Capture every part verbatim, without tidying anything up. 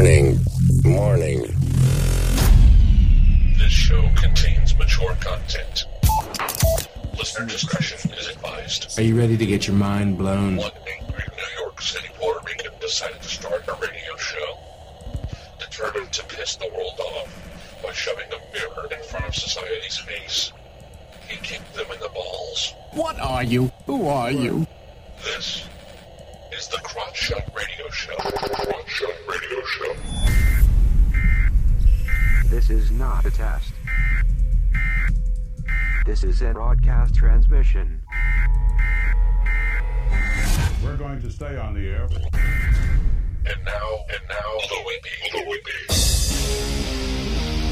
Warning. Warning. This show contains mature content. Listener discretion is advised. Are you ready to get your mind blown? One angry New York City Puerto Rican decided to start a radio show, determined to piss the world off by shoving a mirror in front of society's face. He kicked them in the balls. What are you? Who are you? This is the Crotch Shot Radio Show. Crotch Shot Radio Show. This is not a test. This is a broadcast transmission. We're going to stay on the air. And now, and now, the Whippy, the Whippy.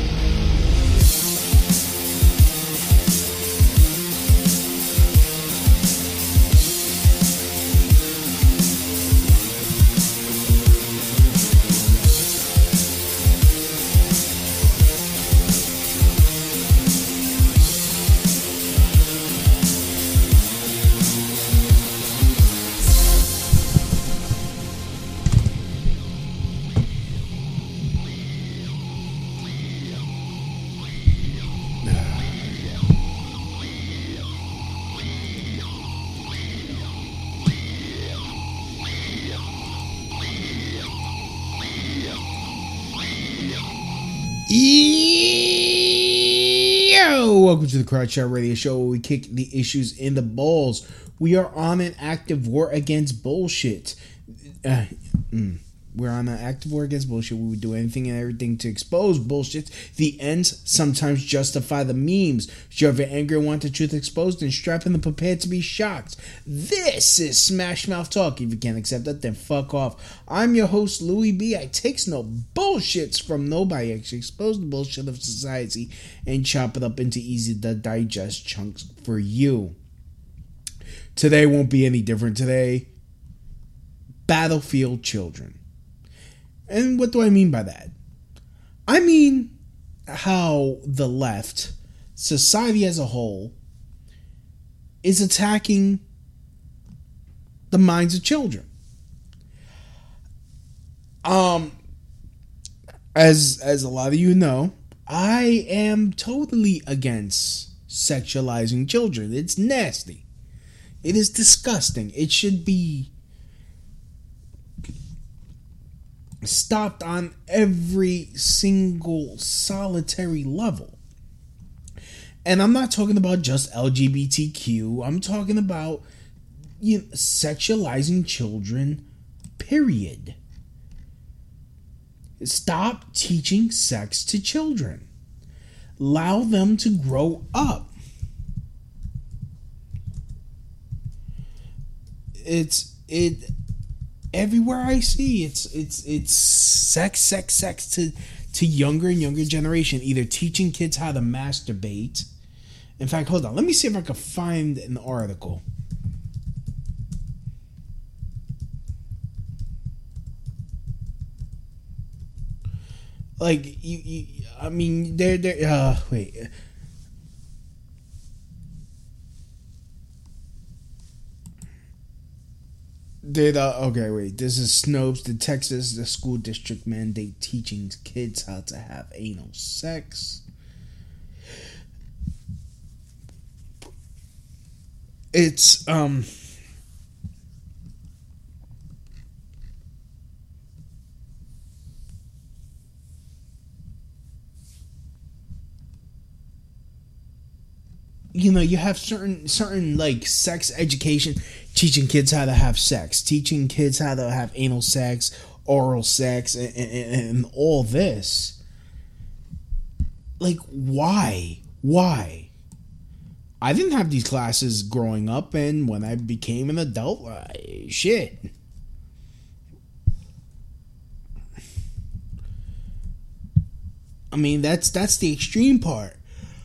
Yo, welcome to the Crotch Shot Radio Show, where we kick the issues in the balls. We are on an active war against bullshit. Uh, mm, we're on an active war against bullshit. We would do anything and everything to expose bullshit. The ends sometimes justify the memes. Shove your anger and want the truth exposed, and strap in the prepared to be shocked. This is Smash Mouth Talk. If you can't accept that, then fuck off. I'm your host, Louis B. I takes no bullshits from nobody. I actually expose the bullshit of society and chop it up into easy to digest chunks for you. Today won't be any different. Today, battlefield children. And what do I mean by that? I mean how the left, society as a whole, is attacking the minds of children. Um, as as a lot of you know, I am totally against sexualizing children. It's nasty. It is disgusting. It should be stopped on every single solitary level. And I'm not talking about just L G B T Q. I'm talking about, you know, sexualizing children, period. Stop teaching sex to children. Allow them to grow up. It's it everywhere I see it's it's it's sex sex sex to to younger and younger generation, either teaching kids how to masturbate. In fact, hold on, let me see if I can find an article. Like you, you I mean, they're they're uh wait. Did uh, okay wait this is Snopes. The Texas the school district mandate teaching kids how to have anal sex. It's um you know, you have certain certain like sex education, teaching kids how to have sex, teaching kids how to have anal sex, oral sex, and, and, and all this. Like, why? Why? I didn't have these classes growing up, and when I became an adult, I, shit. I mean, that's that's the extreme part.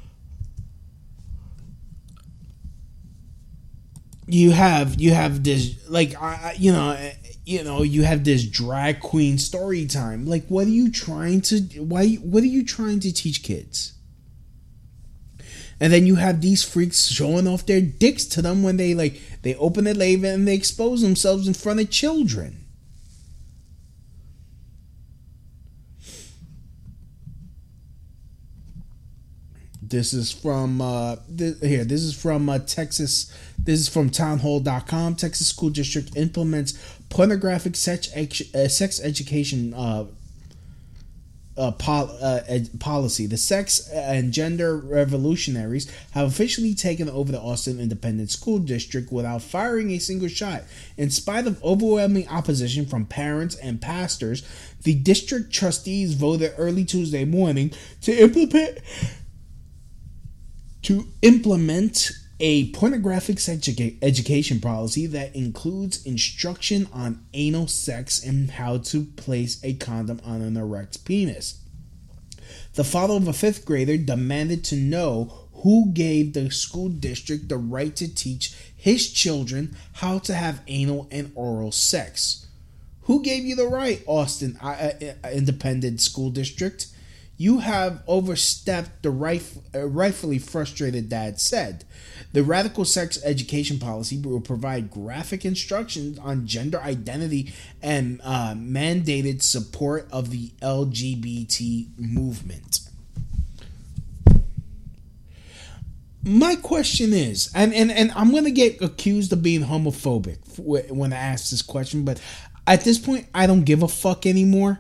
You have you have this like I you know you know you have this drag queen story time. Like, what are you trying to why what are you trying to teach kids? And then you have these freaks showing off their dicks to them when they like they open their labia and they expose themselves in front of children. This is from uh, th- here. This is from uh, Texas. This is from townhall dot com. Texas school district implements pornographic sex ex- uh, sex education uh, uh, pol- uh, ed- policy. The sex and gender revolutionaries have officially taken over the Austin Independent School District without firing a single shot. In spite of overwhelming opposition from parents and pastors, the district trustees voted early Tuesday morning to implement to implement a pornographic sex edu- education policy that includes instruction on anal sex and how to place a condom on an erect penis. The father of a fifth grader demanded to know who gave the school district the right to teach his children how to have anal and oral sex. Who gave you the right, Austin uh, Independent School District? You have overstepped, the right, uh, rightfully frustrated dad said. The radical sex education policy will provide graphic instructions on gender identity and uh, mandated support of the L G B T movement. My question is, and, and, and I'm going to get accused of being homophobic when I ask this question, but at this point, I don't give a fuck anymore.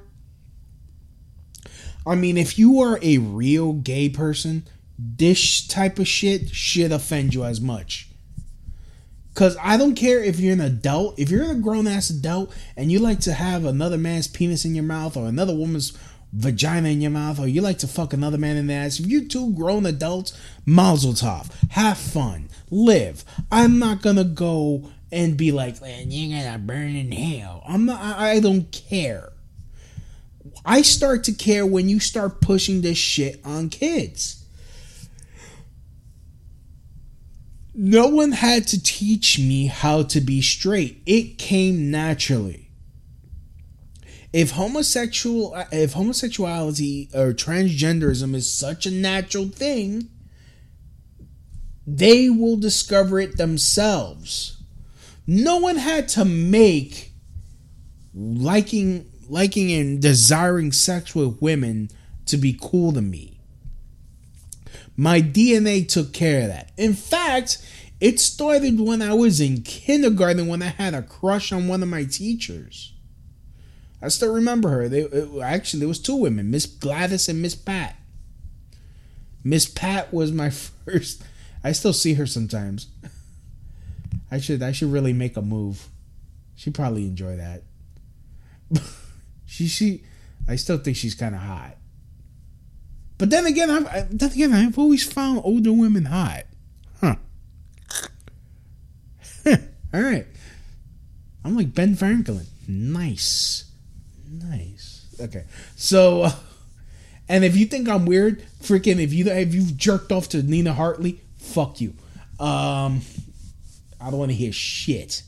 I mean, if you are a real gay person, this type of shit should offend you as much. Because I don't care if you're an adult, if you're a grown-ass adult and you like to have another man's penis in your mouth or another woman's vagina in your mouth, or you like to fuck another man in the ass, if you're two grown adults, mazel tov. Have fun. Live. I'm not going to go and be like, man, you're going to burn in hell. I'm not, I, I don't care. I start to care when you start pushing this shit on kids. No one had to teach me how to be straight. It came naturally. If homosexual, if homosexuality or transgenderism is such a natural thing, they will discover it themselves. No one had to make liking liking and desiring sex with women to be cool to me. My D N A took care of that. In fact, it started when I was in kindergarten when I had a crush on one of my teachers. I still remember her. They, it, actually, there was two women, Miss Gladys and Miss Pat. Miss Pat was my first. I still see her sometimes. I should I should really make a move. She'd probably enjoy that. She she, I still think she's kind of hot. But then again, I've I, then again I've always found older women hot. Huh. All right. I'm like Ben Franklin. Nice, nice. Okay. So, uh, and if you think I'm weird, freaking if you if you've jerked off to Nina Hartley, fuck you. Um, I don't want to hear shit.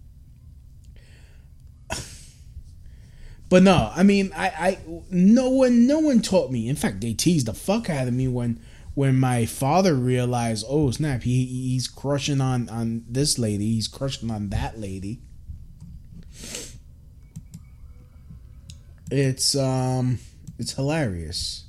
But no, I mean, I, I, no one, no one taught me. In fact, they teased the fuck out of me when, when my father realized, oh snap, he he's crushing on on this lady, he's crushing on that lady. It's um, it's hilarious.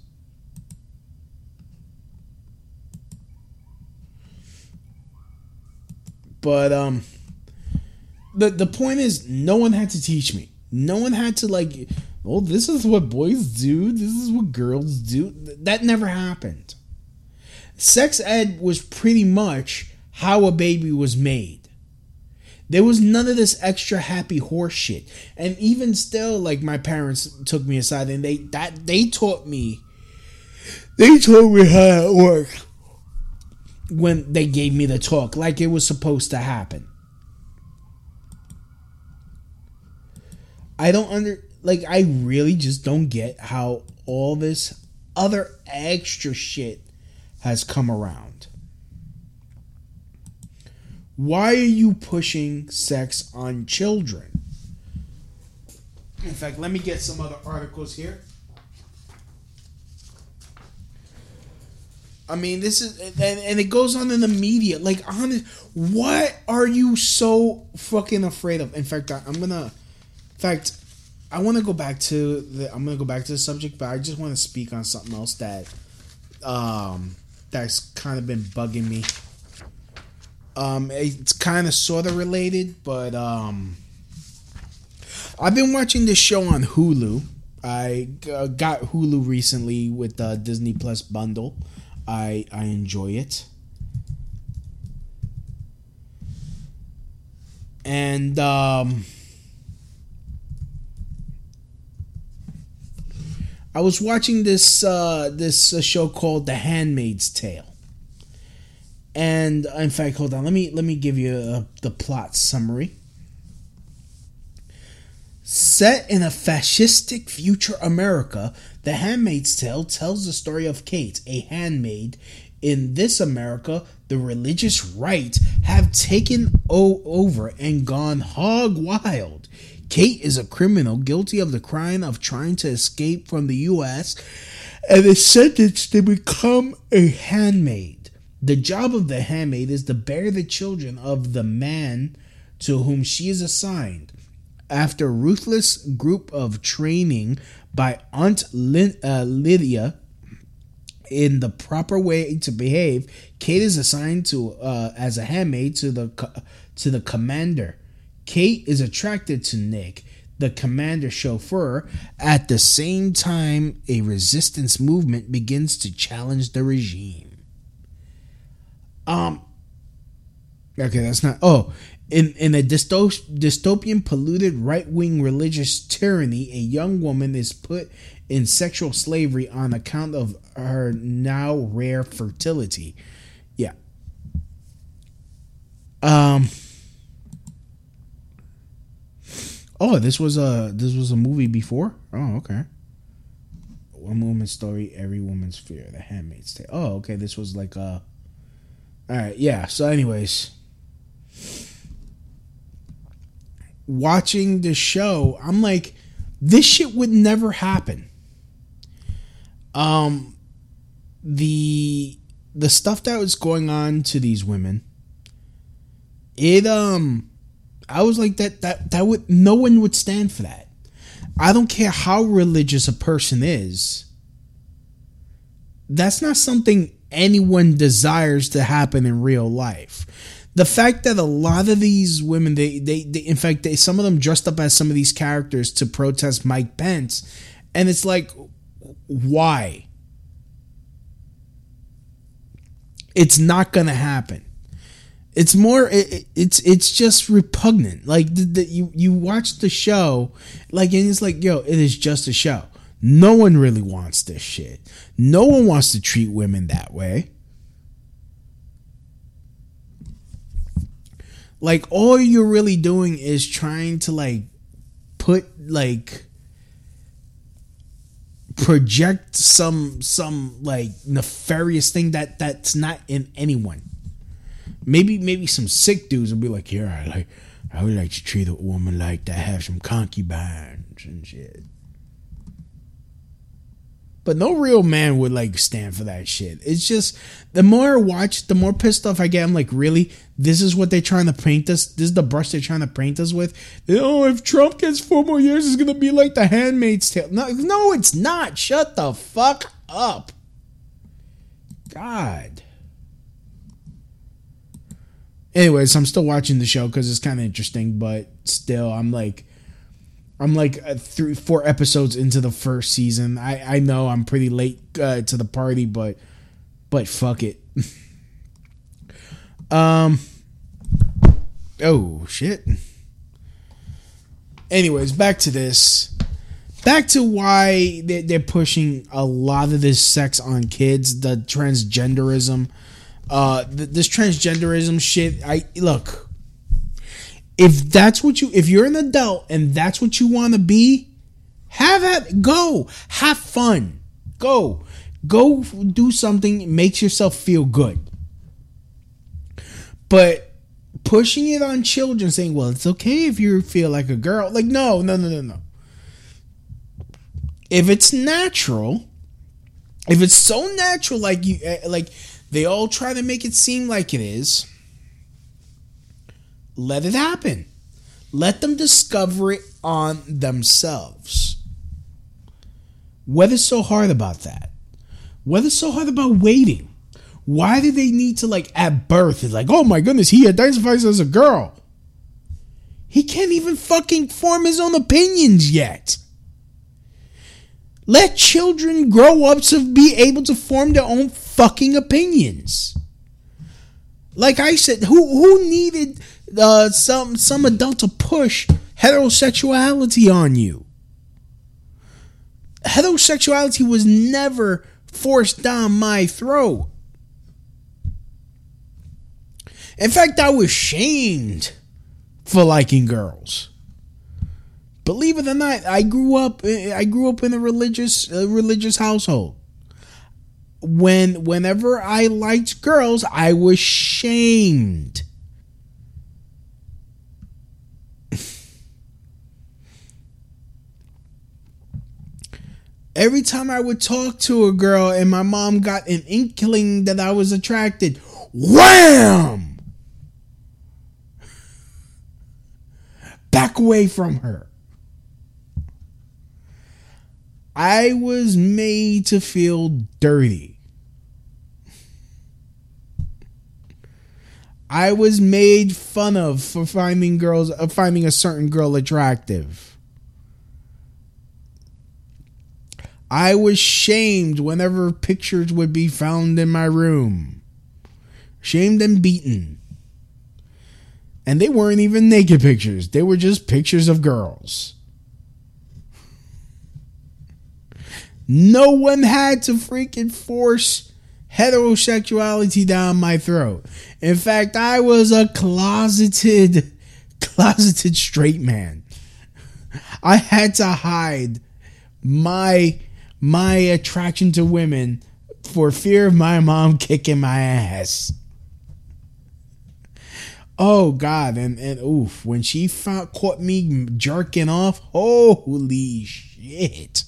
But um, the the point is, no one had to teach me. No one had to like, oh, this is what boys do. This is what girls do. That never happened. Sex ed was pretty much how a baby was made. There was none of this extra happy horse shit. And even still, like, my parents took me aside and they that they taught me. They taught me how it worked when they gave me the talk, like it was supposed to happen. I don't under like I really just don't get how all this other extra shit has come around. Why are you pushing sex on children? In fact, let me get some other articles here. I mean, this is and, and it goes on in the media. Like, honest, what are you so fucking afraid of? In fact, I, I'm gonna. In fact, I want to go back to the. I'm gonna go back to the subject, but I just want to speak on something else that, um, that's kind of been bugging me. Um, it's kind of sort of related, but um, I've been watching this show on Hulu. I uh, got Hulu recently with the Disney Plus bundle. I I enjoy it. And um, I was watching this uh, this uh, show called The Handmaid's Tale. And in fact, hold on, let me let me give you a, the plot summary. Set in a fascistic future America, The Handmaid's Tale tells the story of Kate, a handmaid. In this America, the religious right have taken o- over and gone hog wild. Kate is a criminal guilty of the crime of trying to escape from the U S and is sentenced to become a handmaid. The job of the handmaid is to bear the children of the man to whom she is assigned. After a ruthless group of training by Aunt Lin- uh, Lydia in the proper way to behave, Kate is assigned to uh, as a handmaid to the co- to the commander. Kate is attracted to Nick, the commander chauffeur. At the same time, a resistance movement begins to challenge the regime. Um. Okay, that's not. Oh. In in a dysto- dystopian, polluted, right-wing religious tyranny, a young woman is put in sexual slavery on account of her now rare fertility. Yeah. Um. Oh, this was a this was a movie before. Oh, okay. One woman's story, every woman's fear. The Handmaid's Tale. Oh, okay. This was like a. All right. Yeah. So, anyways. Watching the show, I'm like, this shit would never happen. Um, the the stuff that was going on to these women, it um, I was like that that that would no one would stand for that. I don't care how religious a person is. That's not something anyone desires to happen in real life. The fact that a lot of these women, they, they, they in fact, they, some of them dressed up as some of these characters to protest Mike Pence. And it's like, why? It's not going to happen. It's more, it, it's it's just repugnant. Like, the, the, you, you watch the show, like, and it's like, yo, it is just a show. No one really wants this shit. No one wants to treat women that way. Like, all you're really doing is trying to, like, put, like, project some, some, like, nefarious thing that, that's not in anyone. Maybe, maybe some sick dudes will be like, yeah, I like, I would like to treat a woman like that, have some concubines and shit. But no real man would, like, stand for that shit. It's just, the more I watch, the more pissed off I get. I'm like, really? This is what they're trying to paint us? This is the brush they're trying to paint us with? Oh, if Trump gets four more years, it's going to be like The Handmaid's Tale. No, no, it's not. Shut the fuck up. God. Anyways, I'm still watching the show because it's kind of interesting, but still, I'm like, I'm like uh, three, four episodes into the first season. I, I know I'm pretty late uh, to the party, but but fuck it. um. Oh shit. Anyways, back to this. Back to why they, they're pushing a lot of this sex on kids, the transgenderism, uh, th- this transgenderism shit. I look. If that's what you, if you're an adult and that's what you want to be, have it. Go. Have fun. Go. Go do something that makes yourself feel good. But pushing it on children, saying, well, it's okay if you feel like a girl. Like, no, no, no, no, no. If it's natural, if it's so natural, like you, like they all try to make it seem like it is, let it happen. Let them discover it on themselves. What is so hard about that? What is so hard about waiting? Why do they need to, like, at birth, it's like, oh my goodness, he identifies as a girl. He can't even fucking form his own opinions yet. Let children grow up to be able to form their own fucking opinions. Like I said, who who needed uh, some some adult to push heterosexuality on you? Heterosexuality was never forced down my throat. In fact, I was shamed for liking girls. Believe it or not, I grew up. I grew up in a religious, a religious household. When, whenever I liked girls, I was shamed. Every time I would talk to a girl and my mom got an inkling that I was attracted, wham! Back away from her. I was made to feel dirty. I was made fun of for finding girls, uh, finding a certain girl attractive. I was shamed whenever pictures would be found in my room. Shamed and beaten. And they weren't even naked pictures. They were just pictures of girls. No one had to freaking force heterosexuality down my throat. In fact, I was a closeted, closeted straight man. I had to hide my, my attraction to women for fear of my mom kicking my ass. Oh God, and, and oof, when she found, caught me jerking off, holy shit.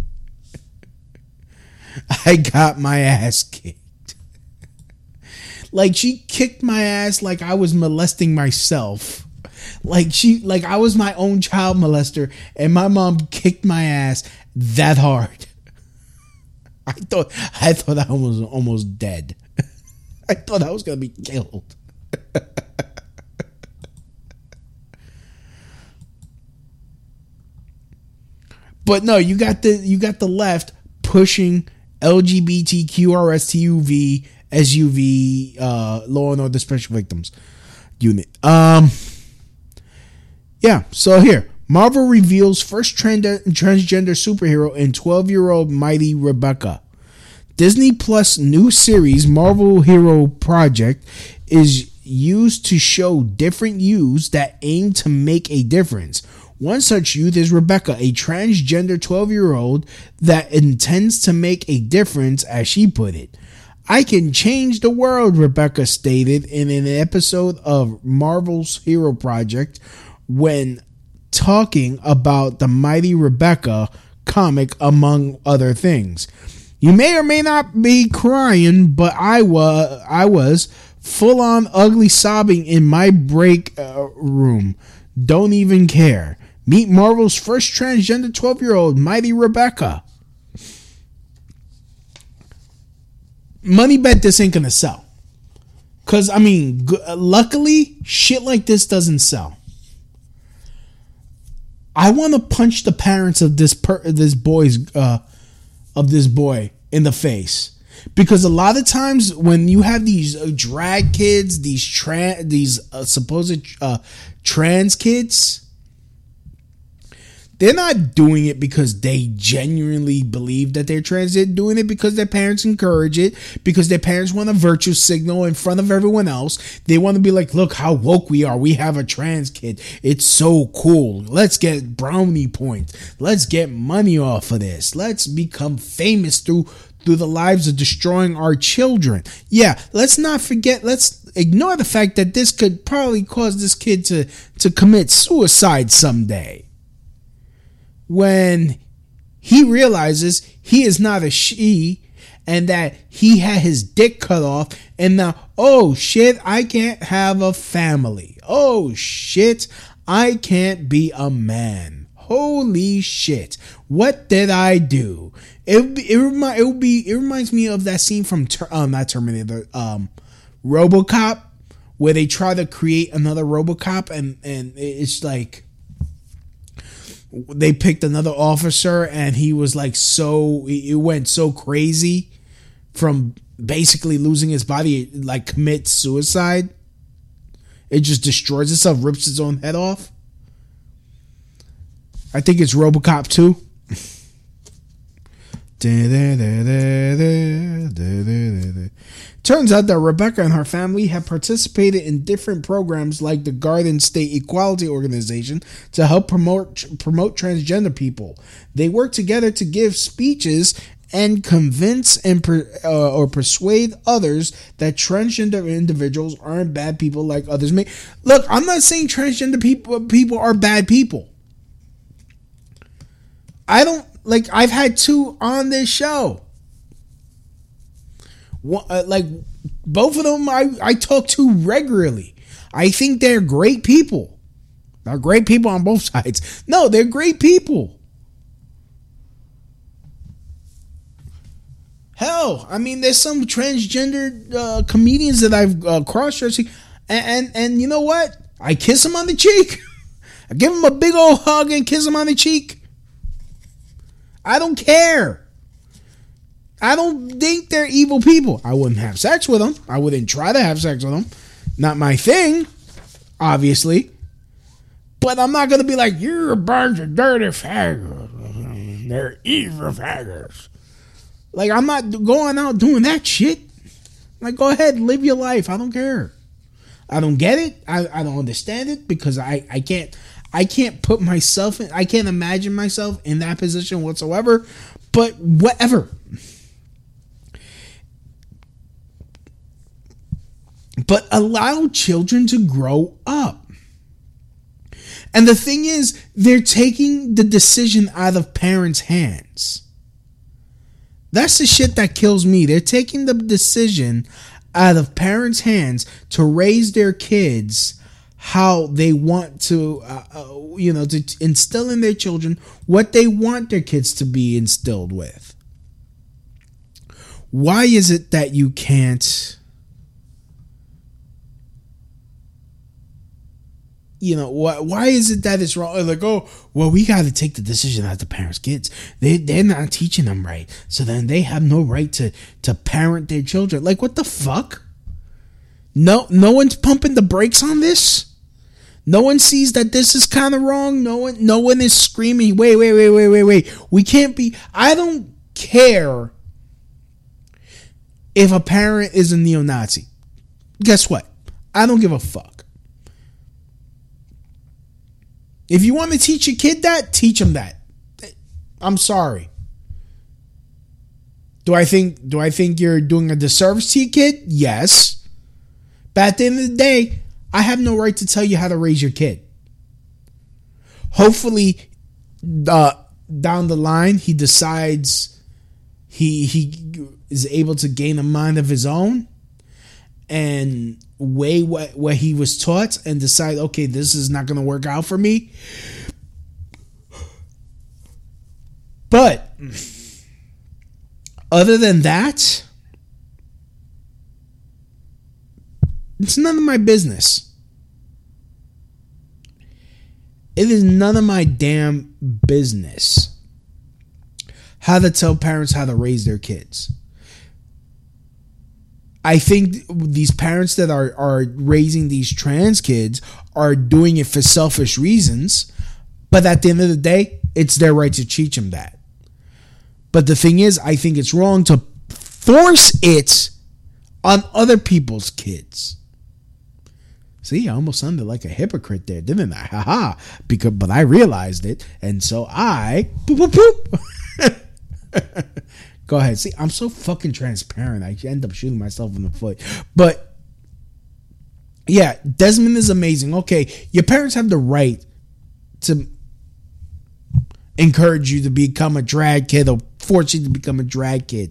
I got my ass kicked. Like, she kicked my ass like I was molesting myself. Like she like I was my own child molester, and my mom kicked my ass that hard. I thought I thought I was almost dead. I thought I was gonna be killed. But no, you got the you got the left pushing L G B T Q R S T U V S U V uh, Law and Order Special Victims Unit. Um, yeah. So here, Marvel reveals first trans- transgender superhero in twelve-year-old Mighty Rebecca. Disney Plus new series Marvel Hero Project is used to show different youths that aim to make a difference. One such youth is Rebecca, a transgender twelve-year-old that intends to make a difference, as she put it. I can change the world, Rebecca stated in an episode of Marvel's Hero Project when talking about the Mighty Rebecca comic, among other things. You may or may not be crying, but I was, I was full-on ugly sobbing in my break uh, room. Don't even care. Meet Marvel's first transgender twelve-year-old, Mighty Rebecca. Money bet this ain't gonna sell. Because, I mean, g- luckily, shit like this doesn't sell. I want to punch the parents of this per- this boy's uh, of this boy in the face. Because a lot of times when you have these uh, drag kids, these, tra- these uh, supposed uh, trans kids... They're not doing it because they genuinely believe that they're trans. They're doing it because their parents encourage it, because their parents want a virtue signal in front of everyone else. They want to be like, look how woke we are. We have a trans kid. It's so cool. Let's get brownie points. Let's get money off of this. Let's become famous through through the lives of destroying our children. Yeah, let's not forget, let's ignore the fact that this could probably cause this kid to, to commit suicide someday. When he realizes he is not a she and that he had his dick cut off and now, oh shit, I can't have a family. Oh shit, I can't be a man. holy shit, what did I do? It it remind it would be it reminds me of that scene from um not Terminator, um RoboCop, where they try to create another RoboCop, and and it's like they picked another officer, and he was like so it went so crazy from basically losing his body, it, like commits suicide. It just destroys itself, rips its own head off. I think it's RoboCop two. Turns out that Rebecca and her family have participated in different programs like the Garden State Equality Organization to help promote promote transgender people. They work together to give speeches and convince and per, uh, or persuade others that transgender individuals aren't bad people like others may. Look, I'm not saying transgender people people are bad people. I don't like. I've had two on this show. One, uh, like both of them, I I talk to regularly. I think they're great people. They're great people on both sides. No, they're great people. Hell, I mean, there's some transgender uh, comedians that I've uh, cross-dressing, and, and and you know what? I kiss them on the cheek. I give them a big old hug and kiss them on the cheek. I don't care. I don't think they're evil people. I wouldn't have sex with them. I wouldn't try to have sex with them. Not my thing, obviously. But I'm not going to be like, you're a bunch of dirty faggots. They're evil faggots. Like, I'm not going out doing that shit. Like, go ahead, live your life. I don't care. I don't get it. I, I don't understand it because I, I can't I can't put myself in, I can't imagine myself in that position whatsoever. But whatever. But allow children to grow up. And the thing is, they're taking the decision out of parents' hands. That's the shit that kills me. They're taking the decision out of parents' hands to raise their kids how they want to, uh, uh, you know, to instill in their children what they want their kids to be instilled with. Why is it that you can't, you know, why, why is it that it's wrong? Like, oh, well, we got to take the decision out of the parents' kids. They, they're not teaching them right. So then they have no right to, to parent their children. Like, what the fuck? No, no one's pumping the brakes on this. No one sees that this is kind of wrong. No one, no one is screaming, wait, wait, wait, wait, wait, wait. We can't be, I don't care if a parent is a neo-Nazi. Guess what? I don't give a fuck. If you want to teach your kid that, teach him that. I'm sorry. Do I think do I think you're doing a disservice to your kid? Yes. But at the end of the day, I have no right to tell you how to raise your kid. Hopefully, uh, down the line, he decides he he is able to gain a mind of his own and weigh what, what he was taught and decide, okay, this is not going to work out for me. But other than that, it's none of my business. It is none of my damn business how to tell parents how to raise their kids. I think these parents that are, are raising these trans kids are doing it for selfish reasons. But at the end of the day, it's their right to teach them that. But the thing is, I think it's wrong to force it on other people's kids. See, I almost sounded like a hypocrite there, didn't I? Haha. Because, but I realized it, and so I boop boop boop. Go ahead. See, I'm so fucking transparent. I end up shooting myself in the foot. But yeah, Desmond is amazing. Okay, your parents have the right to encourage you to become a drag kid or force you to become a drag kid.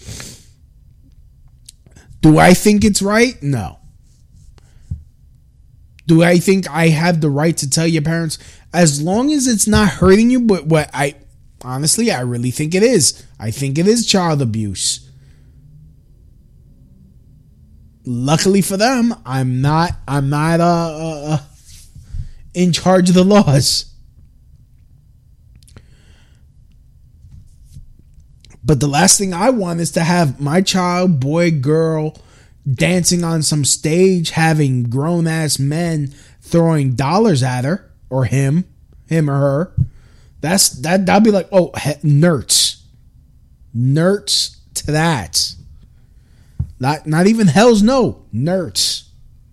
Do I think it's right? No. Do I think I have the right to tell your parents as long as it's not hurting you. But what I honestly, I really think it is. I think it is child abuse. Luckily for them, I'm not. I'm not uh, uh, in charge of the laws. But the last thing I want is to have my child, boy, girl, dancing on some stage, having grown ass men throwing dollars at her or him, him or her. That's that. That'd be like, oh, he, nerds, nerds to that. Not not even hells no, nerds.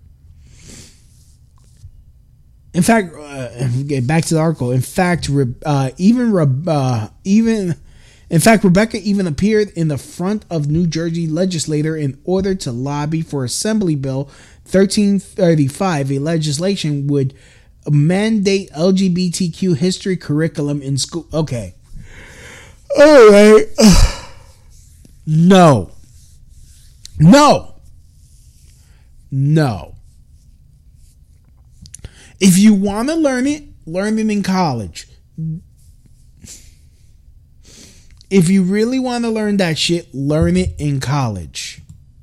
In fact, uh, get back to the article. In fact, uh, even uh, even. In fact, Rebecca even appeared in the front of New Jersey legislature in order to lobby for Assembly Bill thirteen thirty-five, a legislation would mandate L G B T Q history curriculum in school. Okay. All right. No. No. No. If you want to learn it, learn it in college. If you really want to learn that shit, learn it in college.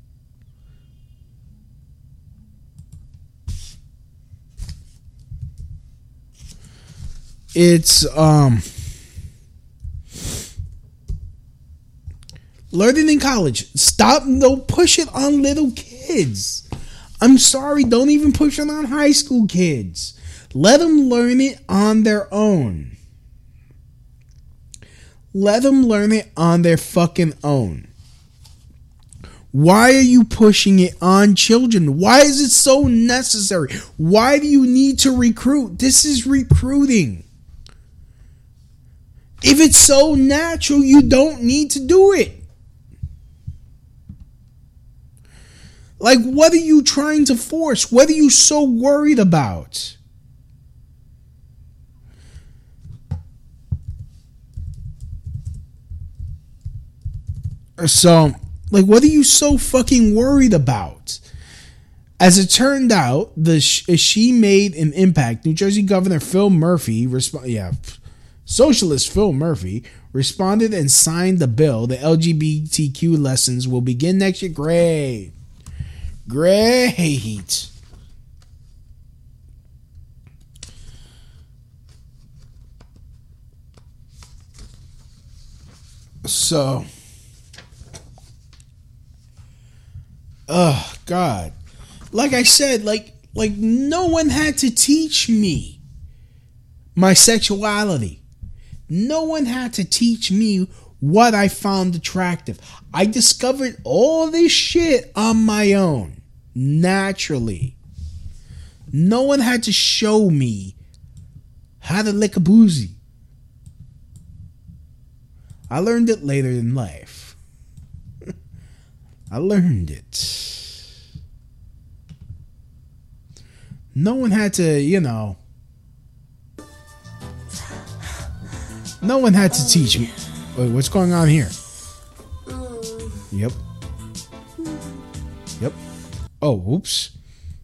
It's, um, learn it in college. Stop, don't push it on little kids. I'm sorry, don't even push it on high school kids. Let them learn it on their own. Let them learn it on their fucking own. Why are you pushing it on children? Why is it so necessary? Why do you need to recruit? This is recruiting. If it's so natural, you don't need to do it. Like, what are you trying to force? What are you so worried about? So, like, what are you so fucking worried about? As it turned out, the she made an impact. New Jersey Governor Phil Murphy, resp- yeah, Socialist Phil Murphy, responded and signed the bill. The L G B T Q lessons will begin next year. Great. Great. So... Oh, God. Like I said, like, like no one had to teach me my sexuality. No one had to teach me what I found attractive. I discovered all this shit on my own, naturally. No one had to show me how to lick a boozy. I learned it later in life. I learned it. No one had to, you know. No one had to teach me. Wait, what's going on here? Yep. Yep. Oh, whoops.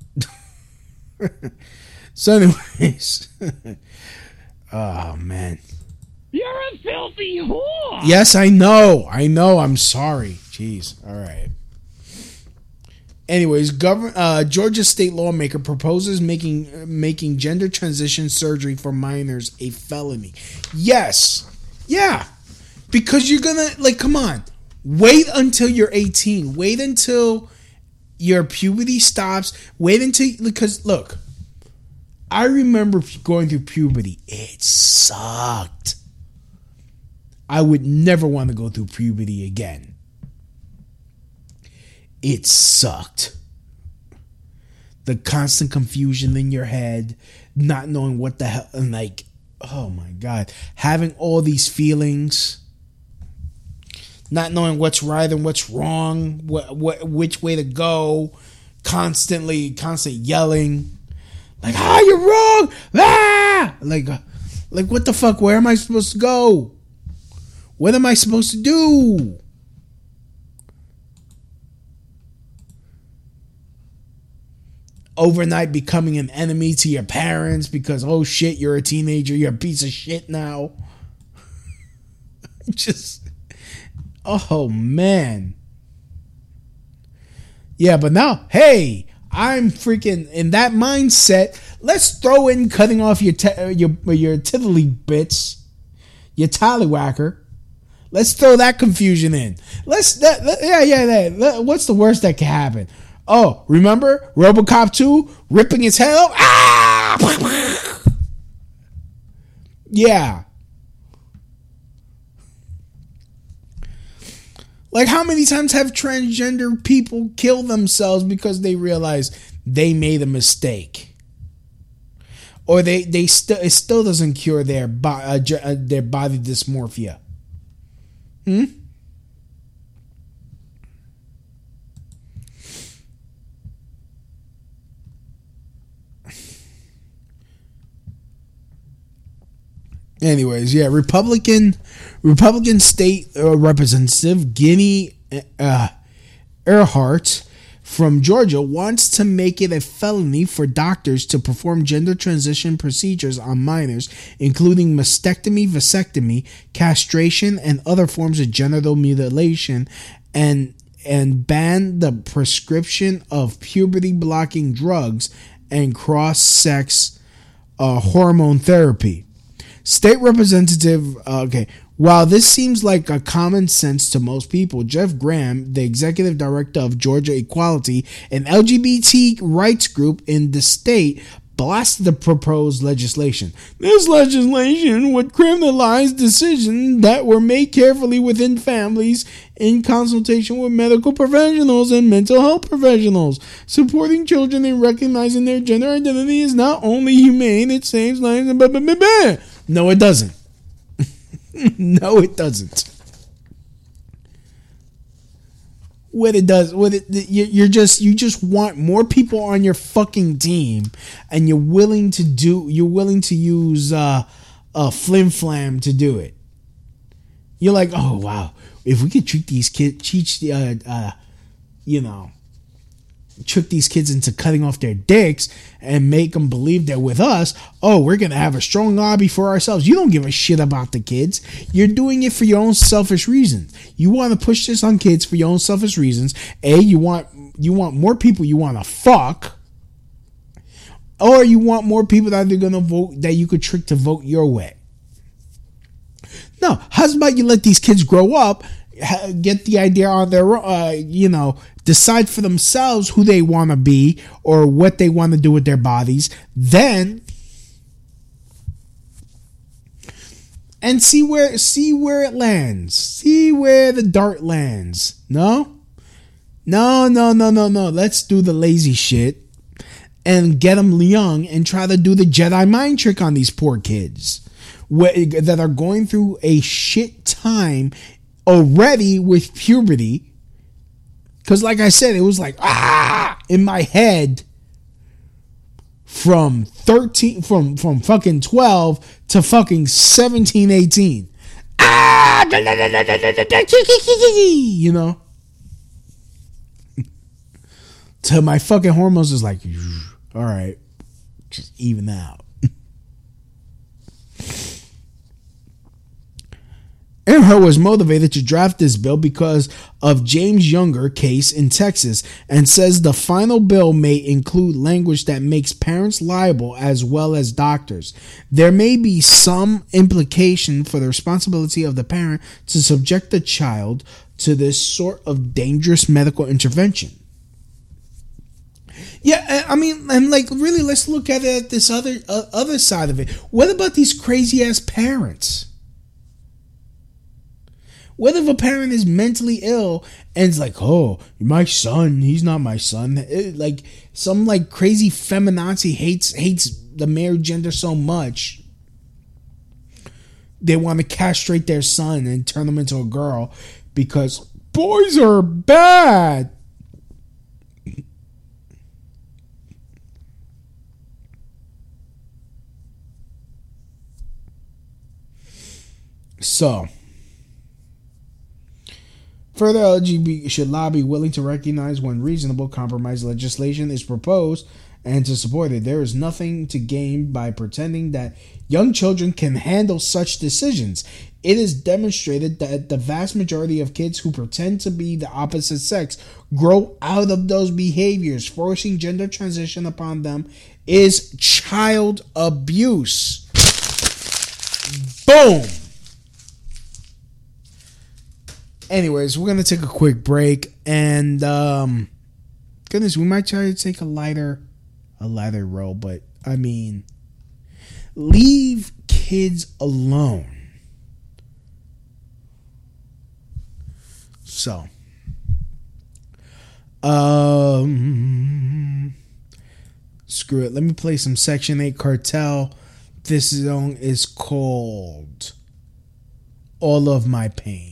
So anyways. Oh, man. You're a filthy whore! Yes, I know. I know. I'm sorry. Jeez. All right. Anyways, govern, uh, Georgia state lawmaker proposes making uh, making gender transition surgery for minors a felony. Yes. Yeah. Because you're gonna, like, come on. Wait until you're eighteen. Wait until your puberty stops. Wait until, because, look. I remember going through puberty. It sucked. I would never want to go through puberty again. It sucked. The constant confusion in your head, not knowing what the hell, and like, oh my God, having all these feelings, not knowing what's right and what's wrong, what, what, which way to go, constantly, constant yelling, like, ah, you're wrong, ah, like, like, what the fuck? Where am I supposed to go? What am I supposed to do? overnight becoming an enemy to your parents because, oh shit, you're a teenager, you're a piece of shit now. Just, oh man. Yeah, but now, hey, I'm freaking in that mindset. Let's throw in cutting off your te- your your tiddly bits, your tallywhacker. Let's throw that confusion in. Let's that, that yeah yeah that, what's the worst that can happen? Oh, remember RoboCop two ripping his head off? Ah! Yeah. Like, how many times have transgender people killed themselves because they realize they made a mistake, or they they still it still doesn't cure their bo- uh, uh, their body dysmorphia? Hmm. Anyways, yeah, Republican Republican State uh, Representative Guinea uh, Earhart from Georgia wants to make it a felony for doctors to perform gender transition procedures on minors, including mastectomy, vasectomy, castration, and other forms of genital mutilation, and and ban the prescription of puberty-blocking drugs and cross-sex uh, hormone therapy. State Representative, uh, okay, while this seems like a common sense to most people, Jeff Graham, the executive director of Georgia Equality, an L G B T rights group in the state, blasted the proposed legislation. This legislation would criminalize decisions that were made carefully within families in consultation with medical professionals and mental health professionals. Supporting children and recognizing their gender identity is not only humane, it saves lives and blah, blah, blah, blah. No, it doesn't. No, it doesn't. What it does, what it, you're just, you just want more people on your fucking team, and you're willing to do, you're willing to use uh, a flim flam to do it. You're like, oh wow, if we could treat these kids, teach, uh, uh, you know, trick these kids into cutting off their dicks and make them believe they're with us, oh, we're going to have a strong lobby for ourselves. You don't give a shit about the kids. You're doing it for your own selfish reasons. You want to push this on kids for your own selfish reasons. A, you want you want more people you want to fuck, or you want more people that are going to vote, that you could trick to vote your way. No, how's about you let these kids grow up, get the idea on their own, uh, you know, decide for themselves who they want to be or what they want to do with their bodies, then and see where see where it lands. See where the dart lands. No? No, no, no, no, no. Let's do the lazy shit and get them young and try to do the Jedi mind trick on these poor kids that are going through a shit time already with puberty. Because like I said, it was like, ah, in my head from thirteen, from, from fucking twelve to fucking seventeen, eighteen. Ah, you know? To my fucking hormones is like, all right, just even out. Earhart was motivated to draft this bill because of James Younger case in Texas, and says the final bill may include language that makes parents liable as well as doctors. There may be some implication for the responsibility of the parent to subject the child to this sort of dangerous medical intervention. Yeah, I mean, and like, really, let's look at it at this other uh, other side of it. What about these crazy ass parents? What if a parent is mentally ill and it's like, oh, my son, he's not my son. It, like some like crazy feminazi hates hates the male gender so much, they want to castrate their son and turn him into a girl because boys are bad. So, further, L G B T should lobby willing to recognize when reasonable compromise legislation is proposed and to support it. There is nothing to gain by pretending that young children can handle such decisions. It is demonstrated that the vast majority of kids who pretend to be the opposite sex grow out of those behaviors. Forcing gender transition upon them is child abuse. Boom! Anyways, we're going to take a quick break, and um, goodness, we might try to take a lighter, a lighter role, but I mean, leave kids alone. So, um, screw it. Let me play some Section eight Cartel. This song is called All of My Pain.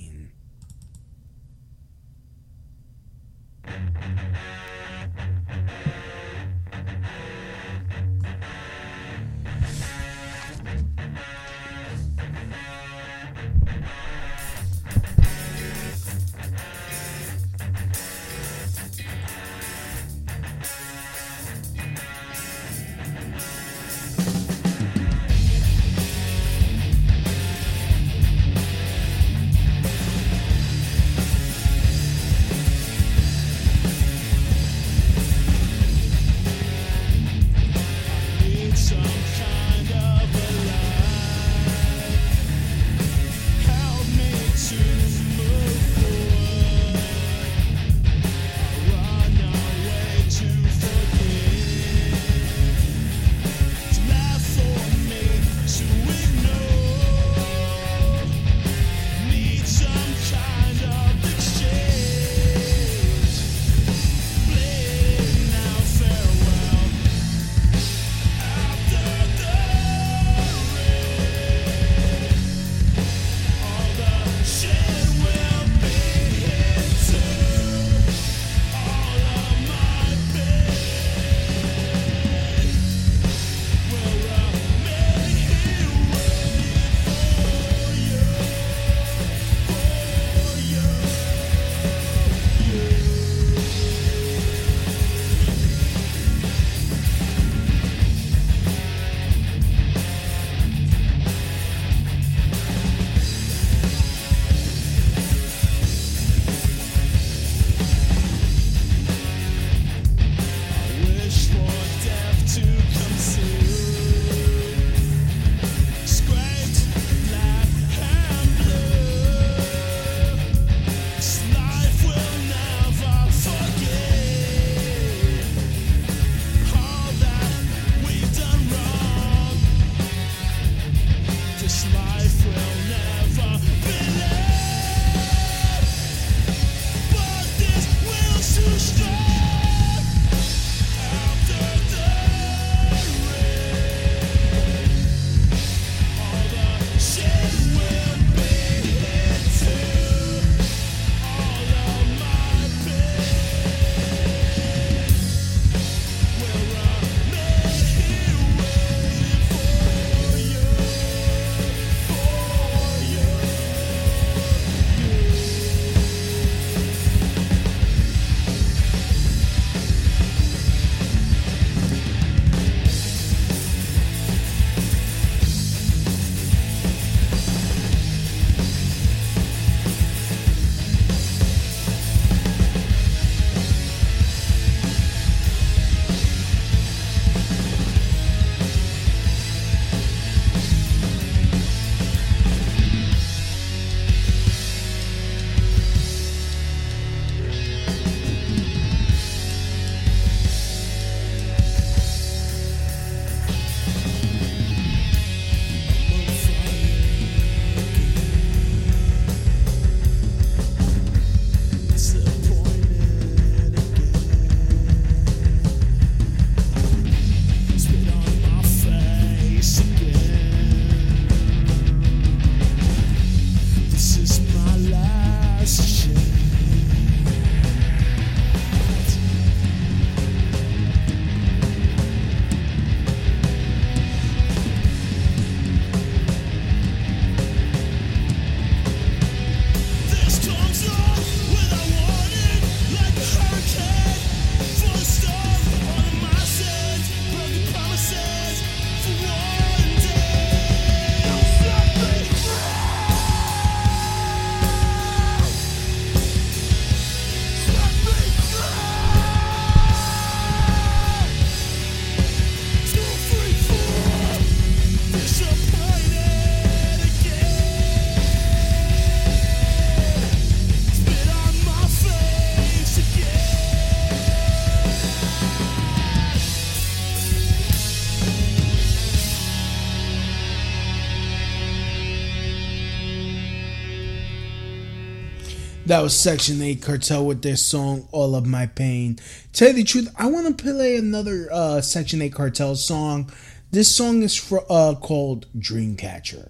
That was Section eight Cartel with their song All of My Pain. Tell you the truth, I want to play another uh, Section eight Cartel song. This song is for, uh, called Dreamcatcher.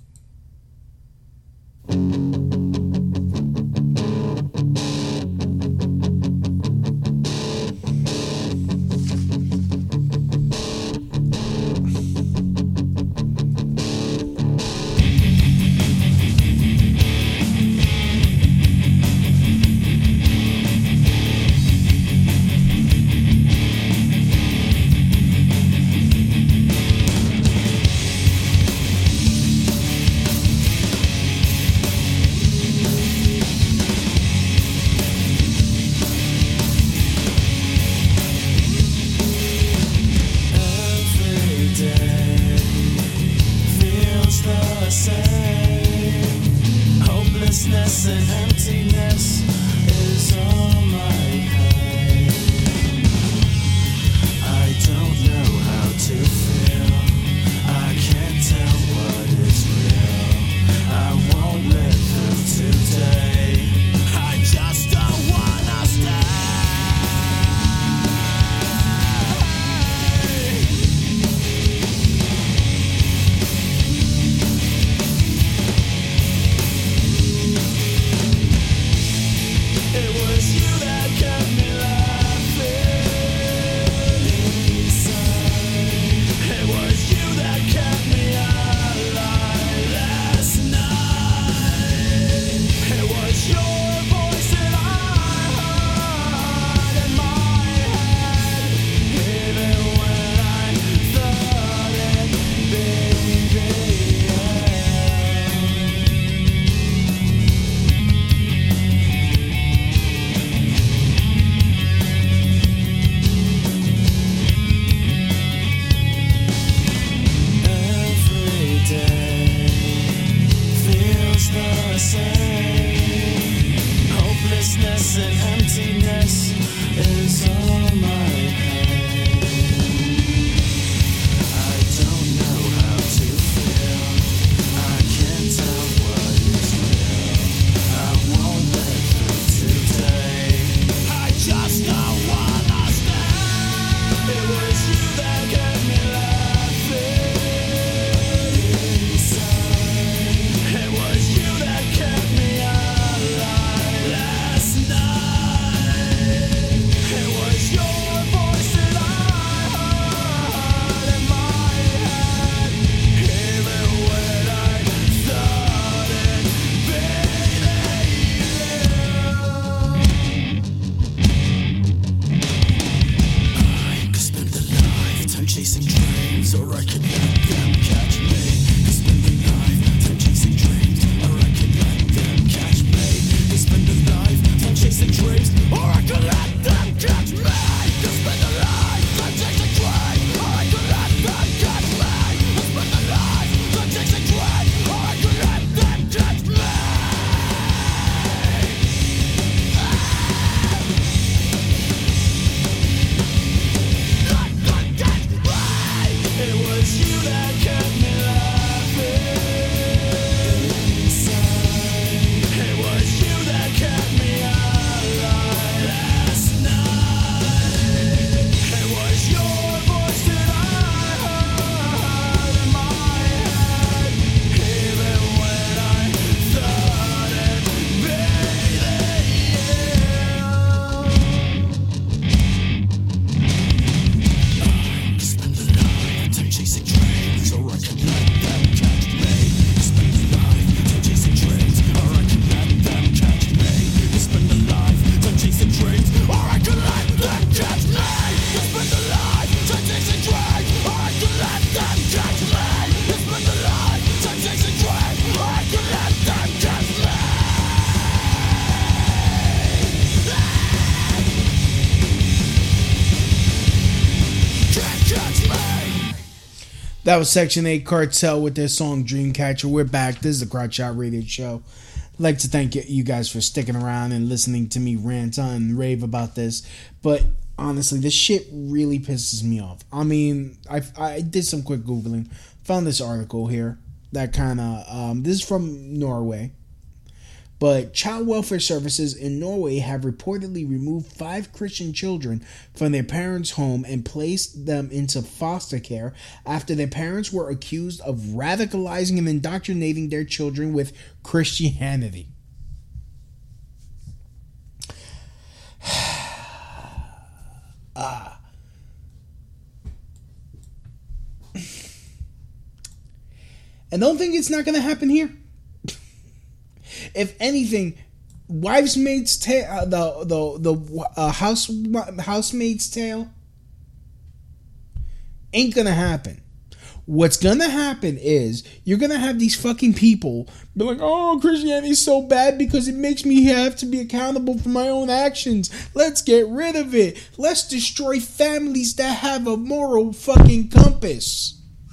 That was Section eight Cartel with their song Dreamcatcher. We're back. This is the Crotch Shot Radio Show. I'd like to thank you guys for sticking around and listening to me rant on and rave about this. But honestly, this shit really pisses me off. I mean, I, I did some quick Googling. Found this article here that kind of, um, this is from Norway. But child welfare services in Norway have reportedly removed five Christian children from their parents' home and placed them into foster care after their parents were accused of radicalizing and indoctrinating their children with Christianity. Ah. And don't think it's not going to happen here. If anything, Wives' Maid's Tale, uh, the the the uh, house Housemaid's Tale, ain't gonna happen. What's gonna happen is you're gonna have these fucking people be like, "Oh, Christianity's so bad because it makes me have to be accountable for my own actions. Let's get rid of it. Let's destroy families that have a moral fucking compass."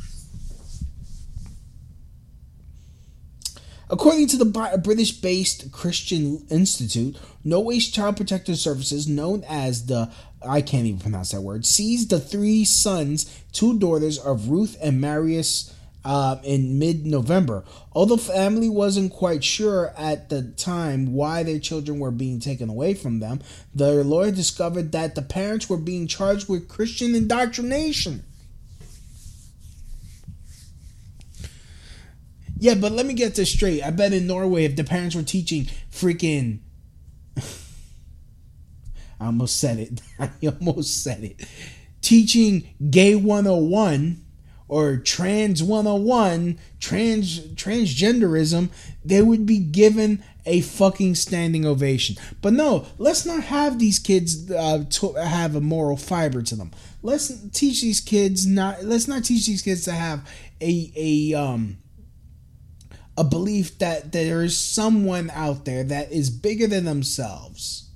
According to the British-based Christian Institute, Norway's Child Protective Services, known as the, I can't even pronounce that word, seized the three sons, two daughters of Ruth and Marius uh, in mid-November. Although the family wasn't quite sure at the time why their children were being taken away from them, their lawyer discovered that the parents were being charged with Christian indoctrination. Yeah, but let me get this straight. I bet in Norway, if the parents were teaching freaking... I almost said it. I almost said it. Teaching Gay one oh one or Trans one oh one, trans transgenderism, they would be given a fucking standing ovation. But no, let's not have these kids uh, to have a moral fiber to them. Let's teach these kids not... Let's not teach these kids to have a... a um. A belief that there is someone out there that is bigger than themselves.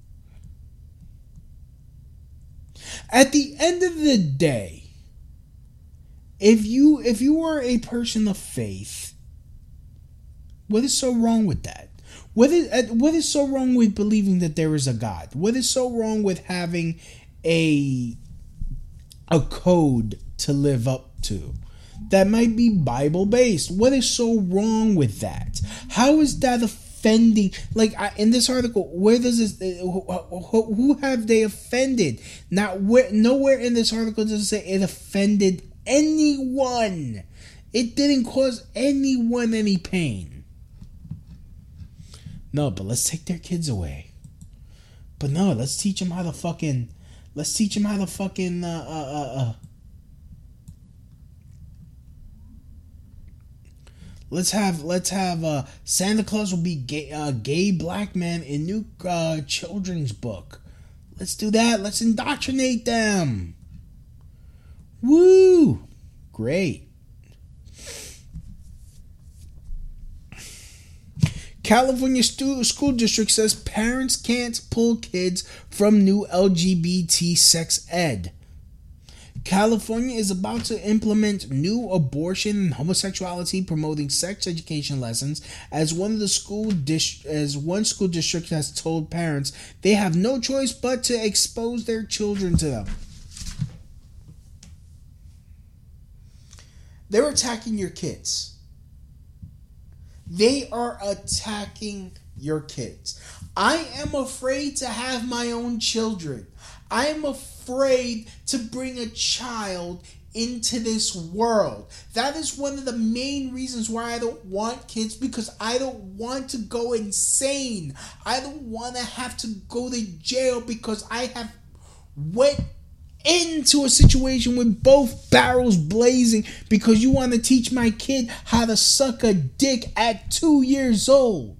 At the end of the day, if you if you are a person of faith, what is so wrong with that? What is what is so wrong with believing that there is a God? What is so wrong with having a a code to live up to? That might be Bible-based. What is so wrong with that? How is that offending? Like, I, in this article, where does this... Who, who, who have they offended? Not where, nowhere in this article does it say it offended anyone. It didn't cause anyone any pain. No, but let's take their kids away. But no, let's teach them how to fucking... Let's teach them how to fucking... Uh, uh, uh, uh, Let's have let's have uh, Santa Claus will be gay, uh, gay black man in new uh, children's book. Let's do that. Let's indoctrinate them. Woo! Great. California stu- school district says parents can't pull kids from new L G B T sex ed. California is about to implement new abortion and homosexuality promoting sex education lessons as one of the school dis- as one school district has told parents they have no choice but to expose their children to them. They're attacking your kids. They are attacking your kids. I am afraid to have my own children. I am afraid to bring a child into this world. That is one of the main reasons why I don't want kids, because I don't want to go insane. I don't want to have to go to jail because I have went into a situation with both barrels blazing because you want to teach my kid how to suck a dick at two years old.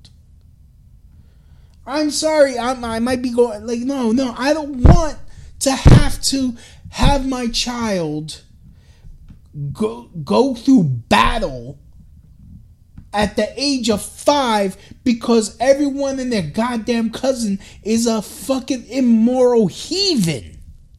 I'm sorry, I'm, I might be going, like, no, no, I don't want to have to have my child go, go through battle at the age of five because everyone and their goddamn cousin is a fucking immoral heathen.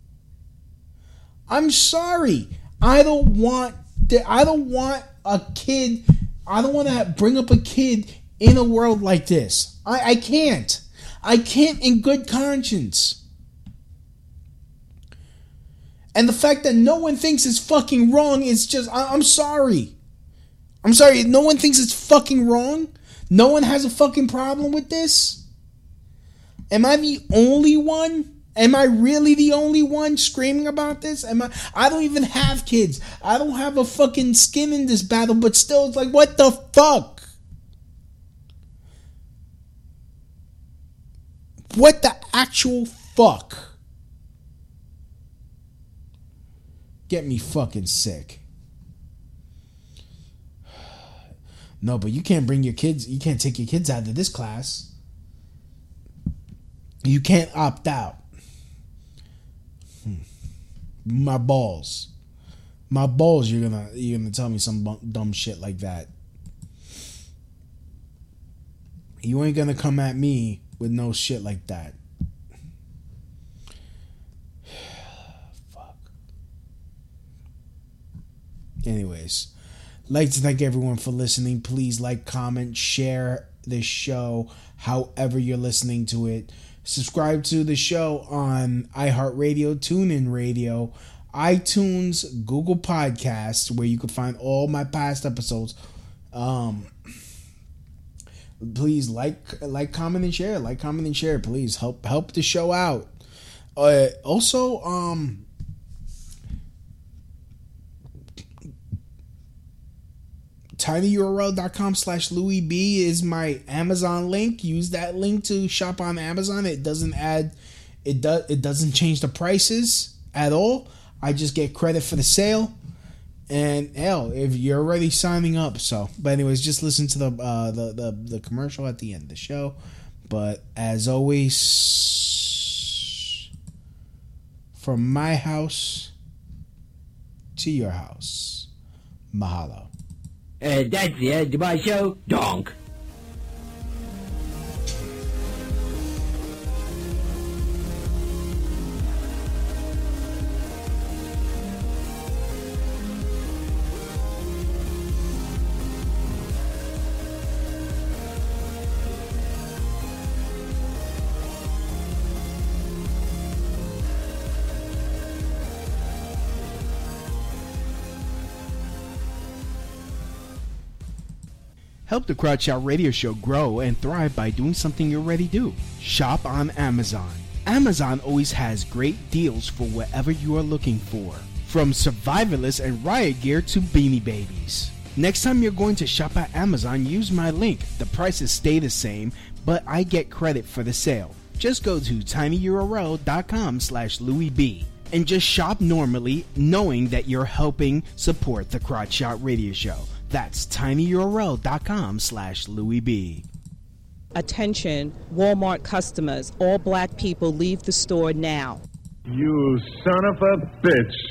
I'm sorry. I don't want that. I don't want a kid. I don't want to bring up a kid in a world like this. I, I can't. I can't in good conscience. And the fact that no one thinks it's fucking wrong is just, I, I'm sorry. I'm sorry, no one thinks it's fucking wrong No one has a fucking problem with this? Am I the only one? Am I really the only one screaming about this? Am I? I don't even have kids. I don't have a fucking skin in this battle, but still, it's like, what the fuck? What the actual fuck? Get me fucking sick. No, but you can't bring your kids, you can't take your kids out of this class. You can't opt out. Hmm. My balls. My balls, you're gonna you're gonna tell me some dumb shit like that. You ain't gonna come at me with no shit like that. Fuck. Anyways, like to thank everyone for listening. Please like, comment, share this show however you're listening to it. Subscribe to the show on iHeartRadio, TuneIn Radio, iTunes, Google Podcasts, where you can find all my past episodes. Um, please like, like, comment, and share. Like, comment, and share. Please help help the show out. Uh, also, um. tinyurl.com slash Louis B is my Amazon link. Use that link to shop on Amazon. It doesn't add, it does, it doesn't change the prices at all. I just get credit for the sale. And hell, if you're already signing up, so. But anyways, just listen to the uh, the the the commercial at the end of the show. But as always, from my house to your house, mahalo. Uh, that's the end of my show. Donk. Help the Crotch Out Radio Show grow and thrive by doing something you already do. Shop on Amazon. Amazon always has great deals for whatever you are looking for. From survivalists and riot gear to beanie babies. Next time you're going to shop at Amazon, use my link. The prices stay the same, but I get credit for the sale. Just go to tinyurl.com slash Louis B and just shop normally, knowing that you're helping support the Crotch Shot Radio Show. That's tinyurl.com slash Louis B. Attention, Walmart customers. All black people leave the store now. You son of a bitch.